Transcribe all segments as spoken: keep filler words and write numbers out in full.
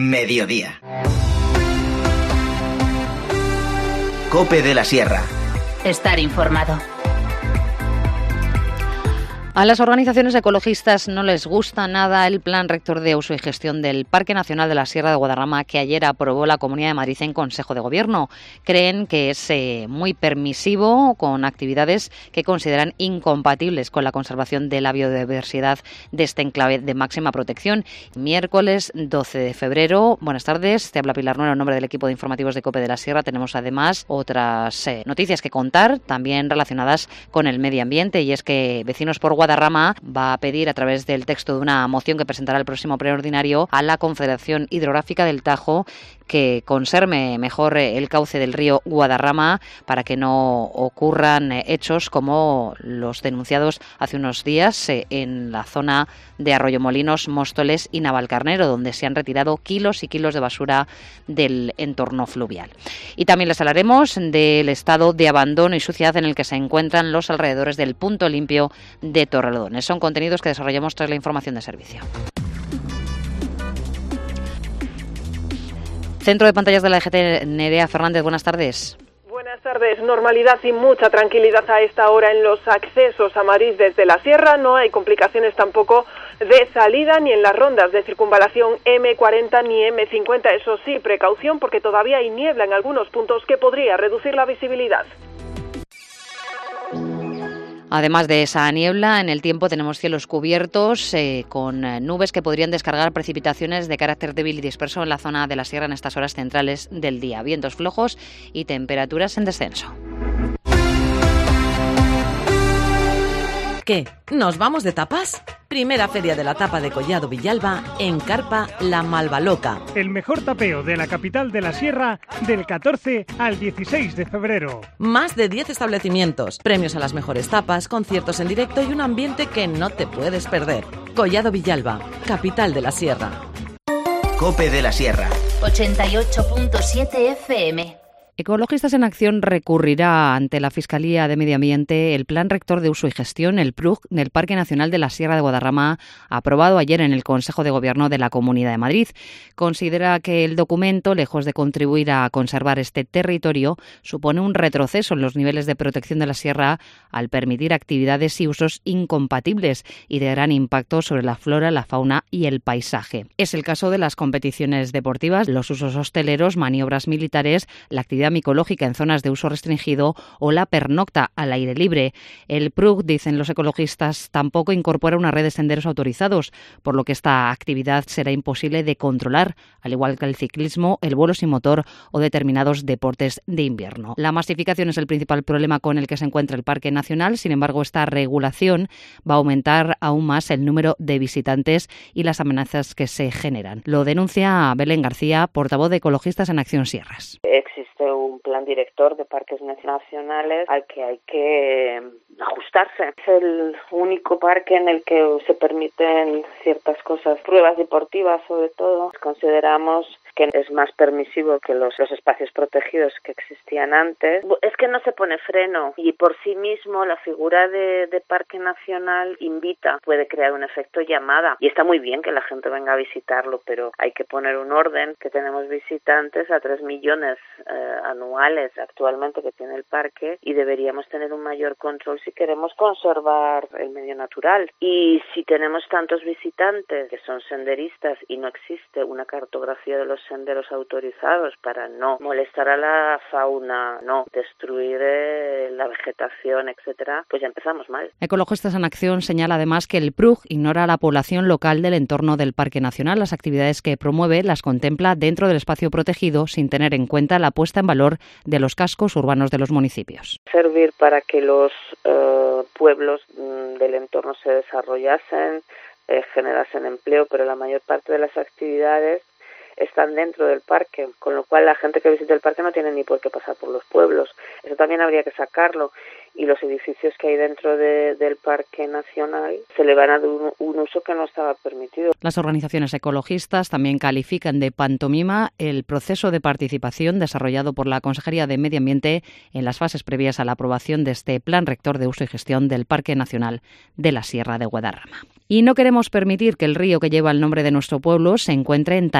Mediodía. COPE de la Sierra. Estar informado. A las organizaciones ecologistas no les gusta nada el Plan Rector de Uso y Gestión del Parque Nacional de la Sierra de Guadarrama que ayer aprobó la Comunidad de Madrid en Consejo de Gobierno. Creen que es eh, muy permisivo con actividades que consideran incompatibles con la conservación de la biodiversidad de este enclave de máxima protección. Miércoles doce de febrero. Buenas tardes, te habla Pilar Nuero en nombre del equipo de informativos de COPE de la Sierra. Tenemos además otras eh, noticias que contar, también relacionadas con el medio ambiente, y es que Vecinos por Guadarrama Guadarrama va a pedir a través del texto de una moción que presentará el próximo pleno ordinario a la Confederación Hidrográfica del Tajo que conserve mejor el cauce del río Guadarrama para que no ocurran hechos como los denunciados hace unos días en la zona de Arroyomolinos, Móstoles y Navalcarnero, donde se han retirado kilos y kilos de basura del entorno fluvial. Y también les hablaremos del estado de abandono y suciedad en el que se encuentran los alrededores del punto limpio de Torrelodones. Son contenidos que desarrollamos tras la información de servicio. Centro de pantallas de la E G T, Nerea Fernández, buenas tardes. Buenas tardes. Normalidad y mucha tranquilidad a esta hora en los accesos a Madrid desde la Sierra. No hay complicaciones tampoco de salida ni en las rondas de circunvalación eme cuarenta ni eme cincuenta. Eso sí, precaución porque todavía hay niebla en algunos puntos que podría reducir la visibilidad. Además de esa niebla, en el tiempo tenemos cielos cubiertos eh, con nubes que podrían descargar precipitaciones de carácter débil y disperso en la zona de la sierra en estas horas centrales del día. Vientos flojos y temperaturas en descenso. ¿Qué? ¿Nos vamos de tapas? Primera Feria de la Tapa de Collado Villalba en Carpa La Malvaloca. El mejor tapeo de la capital de la Sierra del catorce al dieciséis de febrero. Más de diez establecimientos, premios a las mejores tapas, conciertos en directo y un ambiente que no te puedes perder. Collado Villalba, capital de la Sierra. COPE de la Sierra. ochenta y ocho punto siete efe eme. Ecologistas en Acción recurrirá ante la Fiscalía de Medio Ambiente el Plan Rector de Uso y Gestión, el P R U G, del Parque Nacional de la Sierra de Guadarrama, aprobado ayer en el Consejo de Gobierno de la Comunidad de Madrid. Considera que el documento, lejos de contribuir a conservar este territorio, supone un retroceso en los niveles de protección de la sierra al permitir actividades y usos incompatibles y de gran impacto sobre la flora, la fauna y el paisaje. Es el caso de las competiciones deportivas, los usos hosteleros, maniobras militares, la actividad micológica en zonas de uso restringido o la pernocta al aire libre. El P R U G, dicen los ecologistas, tampoco incorpora una red de senderos autorizados, por lo que esta actividad será imposible de controlar, al igual que el ciclismo, el vuelo sin motor o determinados deportes de invierno. La masificación es el principal problema con el que se encuentra el Parque Nacional. Sin embargo, esta regulación va a aumentar aún más el número de visitantes y las amenazas que se generan. Lo denuncia Belén García, portavoz de Ecologistas en Acción Sierras. Existe un plan director de parques nacionales al que hay que ajustarse. Es el único parque en el que se permiten ciertas cosas, pruebas deportivas sobre todo. Consideramos que es más permisivo que los, los espacios protegidos que existían antes. Es que no se pone freno y por sí mismo la figura de, de parque nacional invita, puede crear un efecto llamada y está muy bien que la gente venga a visitarlo, pero hay que poner un orden, que tenemos visitantes a tres millones eh, anuales actualmente que tiene el parque y deberíamos tener un mayor control si queremos conservar el medio natural. Y si tenemos tantos visitantes que son senderistas y no existe una cartografía de los senderos autorizados para no molestar a la fauna, no destruir eh, la vegetación, etcétera, pues ya empezamos mal. Ecologistas en Acción señala además que el P R U G ignora a la población local del entorno del Parque Nacional. Las actividades que promueve las contempla dentro del espacio protegido sin tener en cuenta la puesta en valor de los cascos urbanos de los municipios. Servir para que los eh, pueblos mm, del entorno se desarrollasen, eh, generasen empleo, pero la mayor parte de las actividades están dentro del parque, con lo cual la gente que visita el parque no tiene ni por qué pasar por los pueblos. Eso también habría que sacarlo. Y los edificios que hay dentro de, del Parque Nacional se le van a dar un, un uso que no estaba permitido. Las organizaciones ecologistas también califican de pantomima el proceso de participación desarrollado por la Consejería de Medio Ambiente en las fases previas a la aprobación de este Plan Rector de Uso y Gestión del Parque Nacional de la Sierra de Guadarrama. Y no queremos permitir que el río que lleva el nombre de nuestro pueblo se encuentre en tan lamentable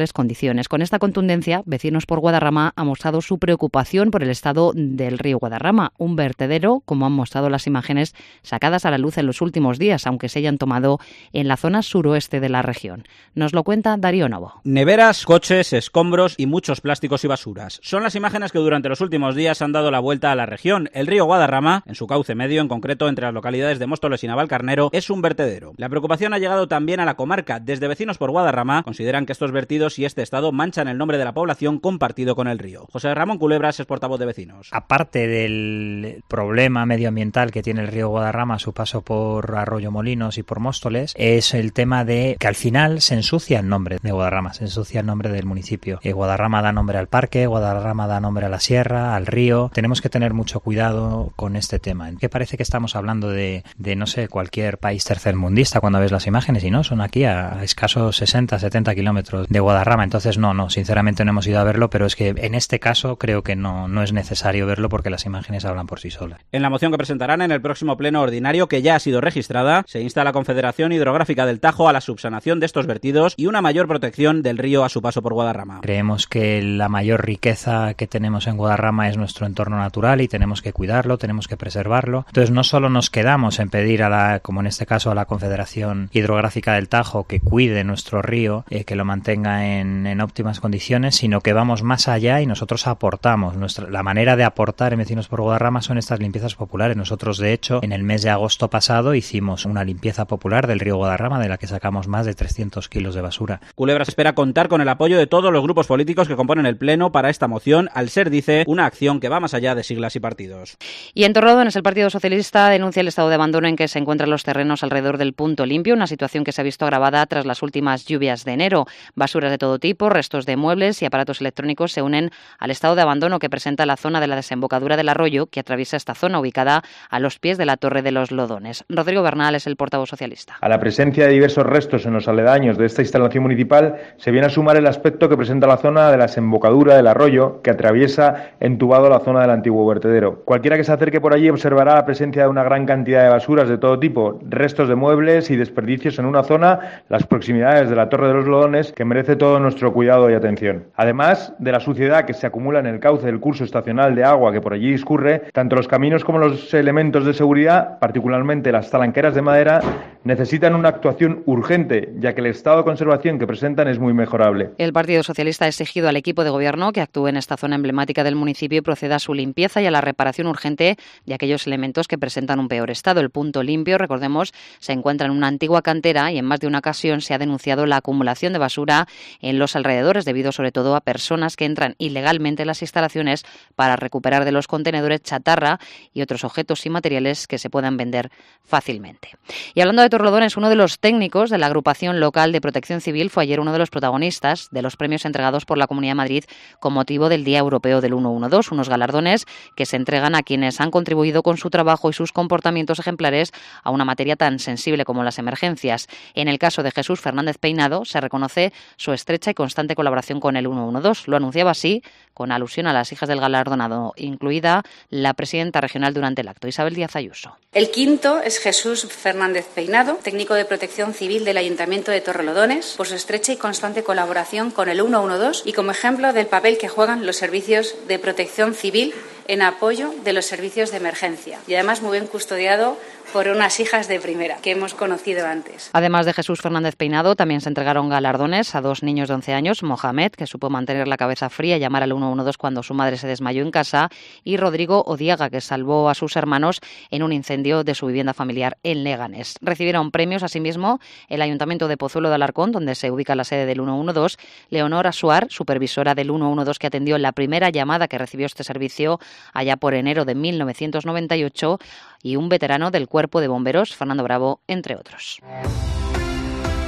mejores condiciones. Con esta contundencia, Vecinos por Guadarrama ha mostrado su preocupación por el estado del río Guadarrama, un vertedero, como han mostrado las imágenes sacadas a la luz en los últimos días, aunque se hayan tomado en la zona suroeste de la región. Nos lo cuenta Darío Novo. Neveras, coches, escombros y muchos plásticos y basuras. Son las imágenes que durante los últimos días han dado la vuelta a la región. El río Guadarrama, en su cauce medio, en concreto entre las localidades de Móstoles y Navalcarnero, es un vertedero. La preocupación ha llegado también a la comarca. Desde Vecinos por Guadarrama consideran que estos vertidos y este estado manchan el nombre de la población compartido con el río. José Ramón Culebras es portavoz de Vecinos. Aparte del problema medioambiental que tiene el río Guadarrama a su paso por Arroyo Molinos y por Móstoles, es el tema de que al final se ensucia el nombre de Guadarrama, se ensucia el nombre del municipio. Eh, Guadarrama da nombre al parque, Guadarrama da nombre a la sierra, al río. Tenemos que tener mucho cuidado con este tema. Que parece que estamos hablando de, de no sé, cualquier país tercermundista cuando ves las imágenes, y no, son aquí a escasos sesenta, setenta kilómetros de Guadarrama. Entonces no, no, sinceramente no hemos ido a verlo, pero es que en este caso creo que no, no es necesario verlo porque las imágenes hablan por sí solas. En la moción que presentarán en el próximo pleno ordinario, que ya ha sido registrada, se insta a la Confederación Hidrográfica del Tajo a la subsanación de estos vertidos y una mayor protección del río a su paso por Guadarrama. Creemos que la mayor riqueza que tenemos en Guadarrama es nuestro entorno natural y tenemos que cuidarlo, tenemos que preservarlo. Entonces no solo nos quedamos en pedir a la, como en este caso a la Confederación Hidrográfica del Tajo, que cuide nuestro río, eh, que lo mantenga en, en óptimas condiciones, sino que vamos más allá y nosotros aportamos. Nuestra, la manera de aportar en Vecinos por Guadarrama son estas limpiezas populares. Nosotros, de hecho, en el mes de agosto pasado hicimos una limpieza popular del río Guadarrama, de la que sacamos más de trescientos kilos de basura. Culebras espera contar con el apoyo de todos los grupos políticos que componen el Pleno para esta moción, al ser, dice, una acción que va más allá de siglas y partidos. Y en Torrelodones, el Partido Socialista denuncia el estado de abandono en que se encuentran los terrenos alrededor del punto limpio, una situación que se ha visto agravada tras las últimas lluvias de enero. Basuras de todo tipo, restos de muebles y aparatos electrónicos se unen al estado de abandono que presenta la zona de la desembocadura del arroyo que atraviesa esta zona ubicada a los pies de la Torre de los Lodones. Rodrigo Bernal es el portavoz socialista. A la presencia de diversos restos en los aledaños de esta instalación municipal se viene a sumar el aspecto que presenta la zona de la desembocadura del arroyo que atraviesa entubado la zona del antiguo vertedero. Cualquiera que se acerque por allí observará la presencia de una gran cantidad de basuras de todo tipo, restos de muebles y desperdicios en una zona, las proximidades de la Torre de los Lodones, que merece todo nuestro cuidado y atención. Además de la suciedad que se acumula en el cauce del curso estacional de agua que por allí discurre, tanto los caminos como los elementos de seguridad, particularmente las talanqueras de madera, necesitan una actuación urgente, ya que el estado de conservación que presentan es muy mejorable. El Partido Socialista ha exigido al equipo de gobierno que actúe en esta zona emblemática del municipio y proceda a su limpieza y a la reparación urgente de aquellos elementos que presentan un peor estado. El punto limpio, recordemos, se encuentra en una antigua cantera y en más de una ocasión se ha denunciado la acumulación de basura en los alrededores, debido sobre todo a personas que entran ilegalmente en las instalaciones para recuperar de los contenedores chatarra y otros objetos y materiales que se puedan vender fácilmente. Y hablando de Torrelodones, uno de los técnicos de la agrupación local de Protección Civil fue ayer uno de los protagonistas de los premios entregados por la Comunidad de Madrid con motivo del Día Europeo del ciento doce, unos galardones que se entregan a quienes han contribuido con su trabajo y sus comportamientos ejemplares a una materia tan sensible como las emergencias. En el caso de Jesús Fernández Peinado se reconoce su estrecha y constante colaboración con el ciento doce. Lo anunciaba así, con alusión a las hijas del galardonado, incluida la presidenta regional durante el acto, Isabel Díaz Ayuso. El quinto es Jesús Fernández Peinado, técnico de Protección Civil del Ayuntamiento de Torrelodones, por su estrecha y constante colaboración con el ciento doce y como ejemplo del papel que juegan los servicios de protección civil en apoyo de los servicios de emergencia. Y además muy bien custodiado por unas hijas de primera que hemos conocido antes. Además de Jesús Fernández Peinado, también se entregaron galardones a dos niños de once años, Mohamed, que supo mantener la cabeza fría y llamar al ciento doce cuando su madre se desmayó en casa, y Rodrigo Odiaga, que salvó a sus hermanos en un incendio de su vivienda familiar en Leganés. Recibieron premios asimismo el Ayuntamiento de Pozuelo de Alarcón, donde se ubica la sede del ciento doce, Leonor Asuar, supervisora del ciento doce, que atendió la primera llamada que recibió este servicio allá por enero de mil novecientos noventa y ocho, y un veterano del Cuerpo de Bomberos, Fernando Bravo, entre otros.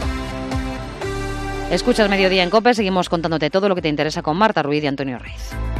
Escuchas Mediodía en COPE, seguimos contándote todo lo que te interesa con Marta Ruiz y Antonio Reyes.